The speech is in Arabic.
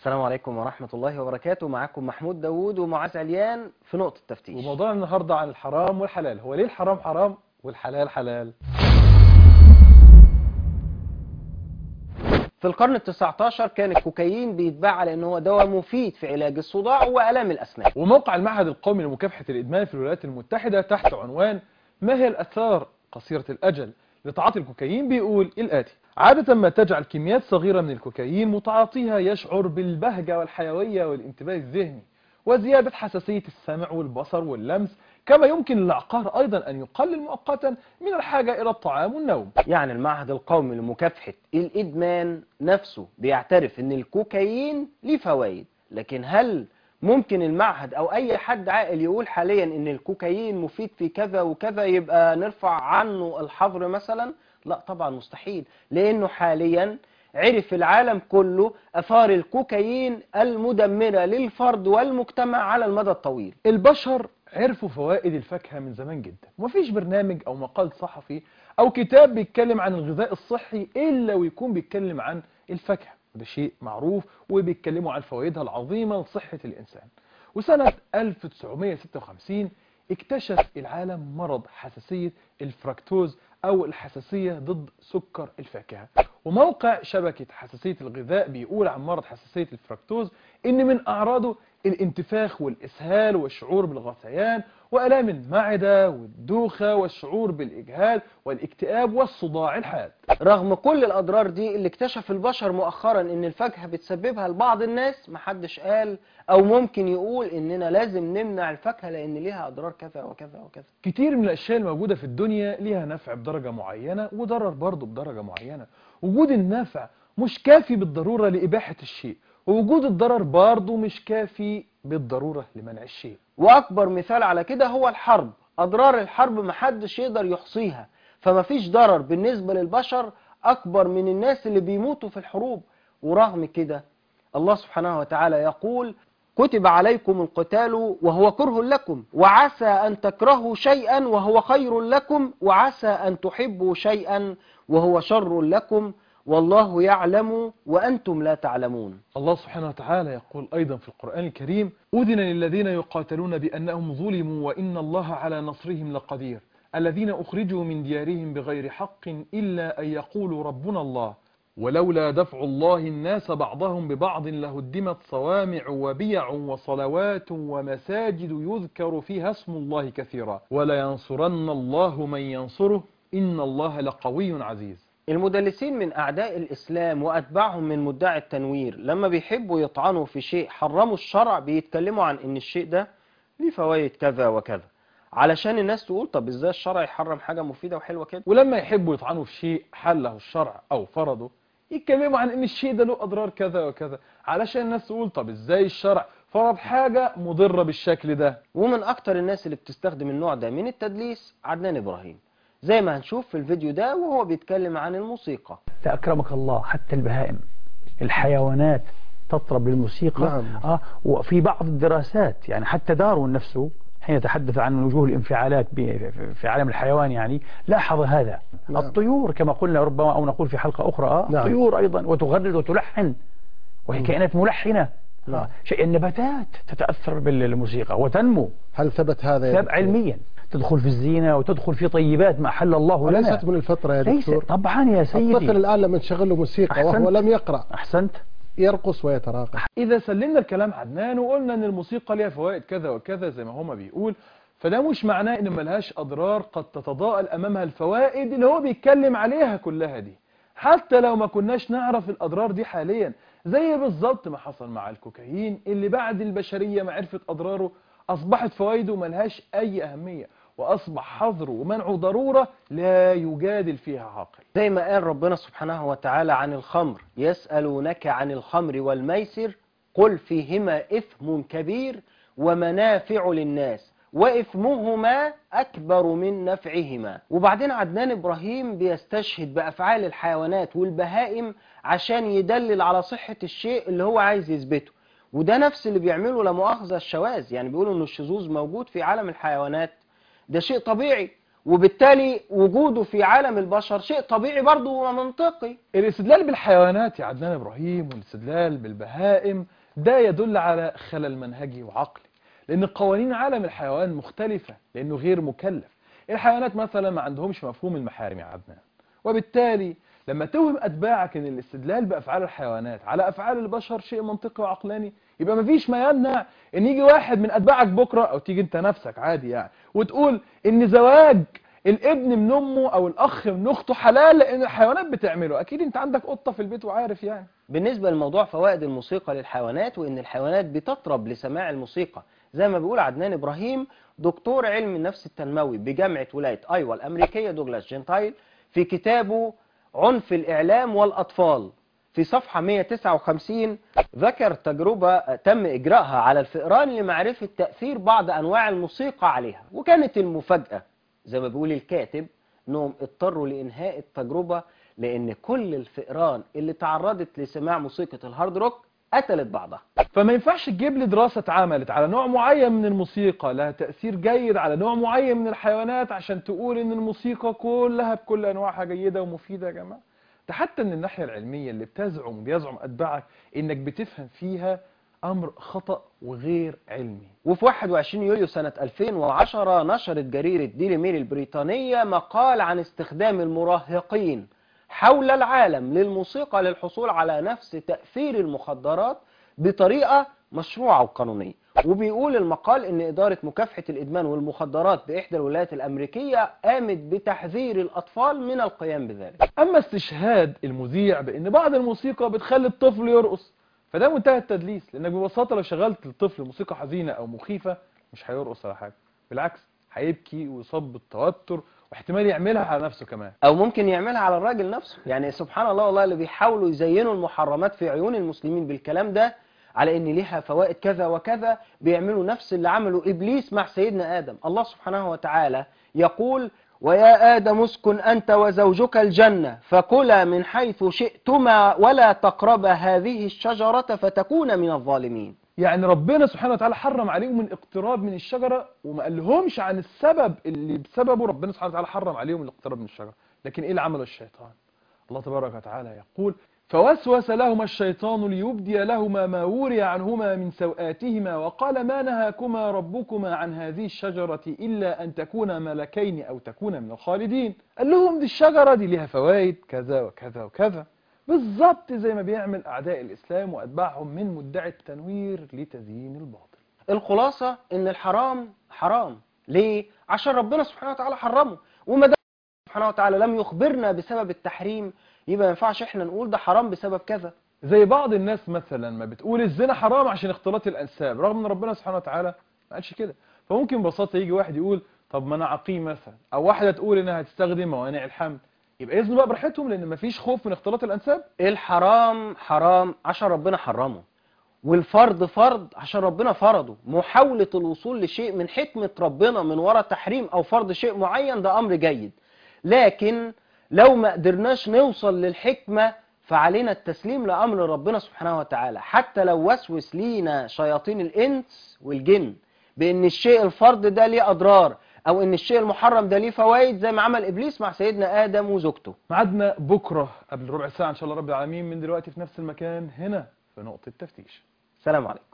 السلام عليكم ورحمة الله وبركاته. معكم محمود داوود ومعاذ عليان في نقطة تفتيش. وموضوعنا النهاردة عن الحرام والحلال. هو ليه الحرام حرام والحلال حلال؟ في القرن ال19 كان الكوكايين بيتباع على انه هو دواء مفيد في علاج الصداع وآلام الأسنان. وموقع المعهد القومي لمكافحة الإدمان في الولايات المتحدة تحت عنوان ما هي الآثار قصيرة الأجل لتعاطي الكوكايين بيقول الآتي: عادة ما تجعل كميات صغيرة من الكوكايين متعاطيها يشعر بالبهجة والحيوية والانتباه الذهني وزيادة حساسية السمع والبصر واللمس، كما يمكن للعقار أيضا أن يقلل مؤقتا من الحاجة إلى الطعام والنوم. يعني المعهد القومي لمكافحة الإدمان نفسه بيعترف ان الكوكايين ليه فوائد، لكن هل ممكن المعهد او اي حد عاقل يقول حاليا ان الكوكايين مفيد في كذا وكذا يبقى نرفع عنه الحظر مثلا؟ لا طبعا مستحيل، لانه حاليا عرف العالم كله اثار الكوكايين المدمرة للفرد والمجتمع على المدى الطويل. البشر عرفوا فوائد الفاكهة من زمان جدا، ومفيش برنامج أو مقال صحفي أو كتاب بيتكلم عن الغذاء الصحي إلا ويكون بيتكلم عن الفاكهة، ده شيء معروف، وبيتكلموا عن فوائدها العظيمة لصحة الإنسان. وسنة 1956 اكتشف العالم مرض حساسية الفركتوز أو الحساسية ضد سكر الفاكهة. وموقع شبكة حساسية الغذاء بيقول عن مرض حساسية الفركتوز إن من أعراضه الانتفاخ والإسهال والشعور بالغثيان وآلام المعدة والدوخة والشعور بالإجهاد والاكتئاب والصداع الحاد. رغم كل الأضرار دي اللي اكتشف البشر مؤخرا ان الفاكهة بتسببها لبعض الناس، محدش قال او ممكن يقول اننا لازم نمنع الفاكهة لان ليها أضرار كذا وكذا وكذا. كتير من الأشياء الموجودة في الدنيا ليها نفع بدرجة معينة وضرر برضه بدرجة معينة. وجود النفع مش كافي بالضرورة لإباحة الشيء، ووجود الضرر برضه مش كافي بالضرورة لمنع الشيء. وأكبر مثال على كده هو الحرب. أضرار الحرب محدش يقدر يحصيها، فمفيش ضرر بالنسبة للبشر أكبر من الناس اللي بيموتوا في الحروب. ورغم كده الله سبحانه وتعالى يقول: كتب عليكم القتال وهو كره لكم وعسى أن تكرهوا شيئا وهو خير لكم وعسى أن تحبوا شيئا وهو شر لكم والله يعلم وأنتم لا تعلمون. الله سبحانه وتعالى يقول أيضا في القرآن الكريم: أذن للذين يقاتلون بأنهم ظلموا وإن الله على نصرهم لقدير الذين أخرجوا من ديارهم بغير حق إلا أن يقولوا ربنا الله ولولا دفع الله الناس بعضهم ببعض لهدمت صوامع وبيع وصلوات ومساجد يذكر فيها اسم الله كثيرا ولينصرن الله من ينصره إن الله لقوي عزيز. المدلسين من أعداء الإسلام وأتباعهم من مدعي التنوير لما بيحبوا يطعنوا في شيء حرموا الشرع بيتكلموا عن إن الشيء ده ليه فوائد كذا وكذا، علشان الناس تقول طب إزاي الشرع يحرم حاجة مفيدة وحلوة كده؟ ولما يحبوا يطعنوا في شيء حله الشرع أو فرضه يتكلموا عن إن الشيء ده له أضرار كذا وكذا، علشان الناس تقول طب إزاي الشرع فرض حاجة مضرة بالشكل ده. ومن أكتر الناس اللي بتستخدم النوع ده من التدليس عدنان إبراهيم، زي ما هنشوف في الفيديو ده وهو بيتكلم عن الموسيقى. أكرمك الله، حتى البهائم الحيوانات تطرب للموسيقى. نعم. وفي بعض الدراسات يعني حتى داروين نفسه حين يتحدث عن وجوه الانفعالات في عالم الحيوان يعني لاحظ هذا. نعم. الطيور كما قلنا ربما أو نقول في حلقة أخرى نعم. الطيور أيضا وتغرد وتلحن وهي كائنات ملحنة. نعم. شيء النباتات تتأثر بالموسيقى وتنمو. هل ثبت هذا يا ثبت علميا، تدخل في الزينة وتدخل في طيبات ما أحل الله لنا. ليست من الفطرة يا دكتور؟ طبعا يا سيدي. الطفل الآن لما نشغل له موسيقى وهو لم يقرأ أحسنت يرقص ويتراقص. إذا سلمنا الكلام عدنان وقلنا أن الموسيقى ليها فوائد كذا وكذا زي ما هما بيقول، فده مش معناه أن ملهاش أضرار قد تتضاءل أمامها الفوائد اللي هو بيتكلم عليها كلها دي، حتى لو ما كناش نعرف الأضرار دي حاليا، زي بالظبط ما حصل مع الكوكايين اللي بعد البشرية ما عرفت أضراره أصبحت فوائده ملهاش أي أهمية، وأصبح حظره ومنعه ضرورة لا يجادل فيها عاقل. زي ما قال ربنا سبحانه وتعالى عن الخمر: يسألونك عن الخمر والميسر قل فيهما إثم كبير ومنافع للناس وإثمهما أكبر من نفعهما. وبعدين عدنان إبراهيم بيستشهد بأفعال الحيوانات والبهائم عشان يدلل على صحة الشيء اللي هو عايز يثبته، وده نفس اللي بيعمله لا مؤاخذة الشواذ. يعني بيقولوا إن الشذوذ موجود في عالم الحيوانات، ده شيء طبيعي، وبالتالي وجوده في عالم البشر شيء طبيعي برضه ومنطقي. الاستدلال بالحيوانات يا عدنان إبراهيم والاستدلال بالبهائم ده يدل على خلل منهجي وعقلي، لأن قوانين عالم الحيوان مختلفة لأنه غير مكلف. الحيوانات مثلا ما عندهمش مفهوم المحارم يا عدنان، وبالتالي لما توهم أتباعك أن الاستدلال بأفعال الحيوانات على أفعال البشر شيء منطقي وعقلاني، يبقى مفيش ما يمنع أن يجي واحد من أتباعك بكرة أو تيجي أنت نفسك عادي يعني وتقول أن زواج الابن من أمه أو الأخ من أخته حلال لأن الحيوانات بتعمله. أكيد أنت عندك قطة في البيت وعارف يعني. بالنسبة لموضوع فوائد الموسيقى للحيوانات وإن الحيوانات بتطرب لسماع الموسيقى، زي ما بيقول عدنان إبراهيم دكتور علم النفس التنموي بجامعة ولاية أيوا الأمريكية دوغلاس جنتايل في كتابه عنف الإعلام والأطفال في صفحة 159 ذكر تجربة تم إجراءها على الفئران لمعرفة تأثير بعض أنواع الموسيقى عليها، وكانت المفاجأة زي ما بيقول الكاتب أنهم اضطروا لإنهاء التجربة لأن كل الفئران اللي تعرضت لسماع موسيقى الهارد روك قتلت بعضها. فما ينفعش تجيب لي دراسة اتعملت على نوع معين من الموسيقى لها تأثير جيد على نوع معين من الحيوانات عشان تقول ان الموسيقى كلها بكل انواعها جيدة ومفيدة. يا جماعة ده حتى من الناحية العلمية اللي بيزعم أتباعك انك بتفهم فيها امر خطأ وغير علمي. وفي 21 يوليو سنة 2010 نشرت جريدة ديلي ميل البريطانية مقال عن استخدام المراهقين حول العالم للموسيقى للحصول على نفس تأثير المخدرات بطريقة مشروعة وقانونية. وبيقول المقال ان إدارة مكافحة الإدمان والمخدرات بإحدى الولايات الأمريكية قامت بتحذير الأطفال من القيام بذلك. أما استشهاد المذيع بأن بعض الموسيقى بتخلي الطفل يرقص فده منتهى التدليس، لأنك ببساطة لو شغلت للطفل موسيقى حزينة أو مخيفة مش هيرقص ولا حاجة، بالعكس هيبكي ويصاب بالتوتر واحتمال يعملها على نفسه كمان، او ممكن يعملها على الراجل نفسه. يعني سبحان الله والله اللي بيحاولوا يزينوا المحرمات في عيون المسلمين بالكلام ده على ان ليها فوائد كذا وكذا، بيعملوا نفس اللي عمله ابليس مع سيدنا ادم. الله سبحانه وتعالى يقول ويا آدم اسكن أنت وزوجك الجنة فكلا من حيث شئتما ولا تقربا هذه الشجرة فتكونا من الظالمين. يعني ربنا سبحانه وتعالى حرم عليهم الاقتراب من الشجرة وما قالهمش عن السبب اللي بسببه ربنا سبحانه وتعالى حرم عليهم الاقتراب من الشجرة. لكن ايه اللي عمله الشيطان؟ الله تبارك وتعالى يقول فوسوس لهما الشيطان ليبدي لهما ما وري عنهما من سوآتهما وقال ما نهاكما ربكما عن هذه الشجرة إلا أن تكونا ملكين أو تكونا من الخالدين. قال لهم دي الشجرة دي لها فوائد كذا وكذا وكذا، بالظبط زي ما بيعمل أعداء الإسلام وأتباعهم من مدعي التنوير لتزيين الباطل. الخلاصة إن الحرام حرام. ليه؟ عشان ربنا سبحانه وتعالى حرمه، وما دام سبحانه وتعالى لم يخبرنا بسبب التحريم يبقى ما ينفعش احنا نقول ده حرام بسبب كذا. زي بعض الناس مثلا ما بتقول الزنا حرام عشان اختلاط الأنساب رغم ان ربنا سبحانه وتعالى ما قالش كده. فممكن ببساطة يجي واحد يقول طب ما انا عقيم مثلا، او واحدة تقول انها هتستخدم موانع الحمل، يبقى يزنوا بقى براحتهم لان مفيش خوف من اختلاط الأنساب. الحرام حرام عشان ربنا حرمه، والفرض فرض عشان ربنا فرضه. محاولة الوصول لشيء من حكمة ربنا من وراء تحريم او فرض شيء معين ده امر جيد، لكن لو ما قدرناش نوصل للحكمة فعلينا التسليم لأمر ربنا سبحانه وتعالى، حتى لو وسوس لينا شياطين الإنس والجن بأن الشيء الفرض ده ليه أضرار أو أن الشيء المحرم ده ليه فوائد زي ما عمل إبليس مع سيدنا آدم وزوجته. معادنا بكرة قبل ربع ساعة إن شاء الله رب العالمين من دلوقتي في نفس المكان هنا في نقطة تفتيش. السلام عليكم.